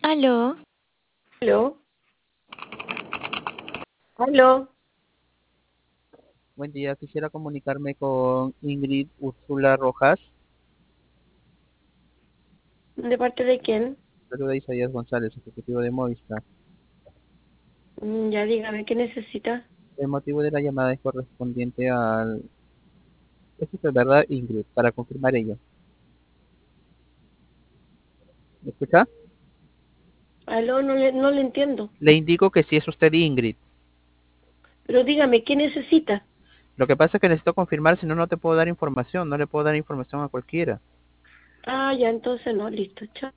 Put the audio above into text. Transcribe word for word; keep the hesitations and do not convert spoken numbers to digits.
Aló, Aló, aló, Buen día, quisiera comunicarme con Ingrid Úrsula Rojas. ¿de parte de quién? Saluda Isaías González, ejecutivo de Movistar. Mm, Ya dígame, ¿qué necesita? El motivo de la llamada es correspondiente al... Esto es verdad, Ingrid, para confirmar ello. ¿Me escucha? Aló, no le, no le entiendo. Le indico que sí es usted Ingrid. Pero dígame, ¿qué necesita? Lo que pasa es que necesito confirmar, si no, no te puedo dar información. No le puedo dar información a cualquiera. Ah, ya, entonces no, listo, chao.